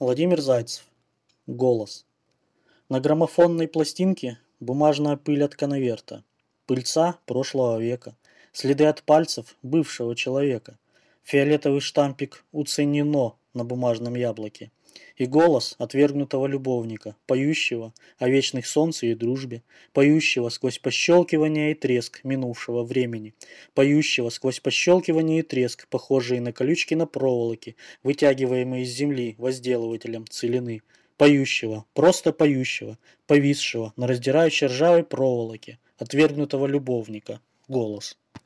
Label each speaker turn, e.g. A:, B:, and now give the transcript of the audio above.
A: Владимир Зайцев. Голос. На граммофонной пластинке бумажная пыль от конверта, пыльца прошлого века, следы от пальцев бывшего человека, фиолетовый штампик «Уценено» на бумажном яблоке и голос отвергнутого любовника, поющего о вечных солнце и дружбе, поющего сквозь пощелкивание и треск минувшего времени, поющего сквозь пощелкивание и треск, похожие на колючки на проволоке, вытягиваемые из земли возделывателем целины, поющего, просто поющего, повисшего на раздирающей ржавой проволоке, отвергнутого любовника, голос.